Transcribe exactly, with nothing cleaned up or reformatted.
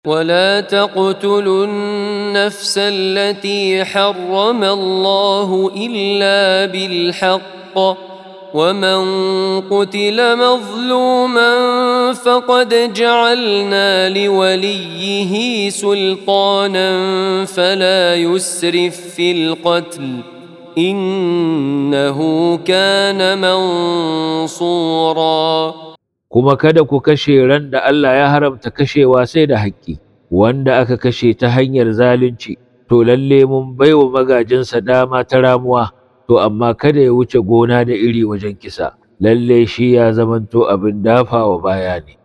ولا تقتلوا النفس التي حرم الله إلا بالحق ومن قتل مظلوما فقد جعلنا لوليه سلطانا فلا يسرف في القتل إنه كان منصورا. Kuma kada ku kashe ran da Allah ya haramta kashewa sai da haƙƙi, wanda aka kashe ta hanyar zalunci, to lalle mun baiwa magajinsa dama ta ramuwa, to amma kada ya wuce gona da iri wajen kisa, lalle shi ya zamanto abin dafawa baya ne.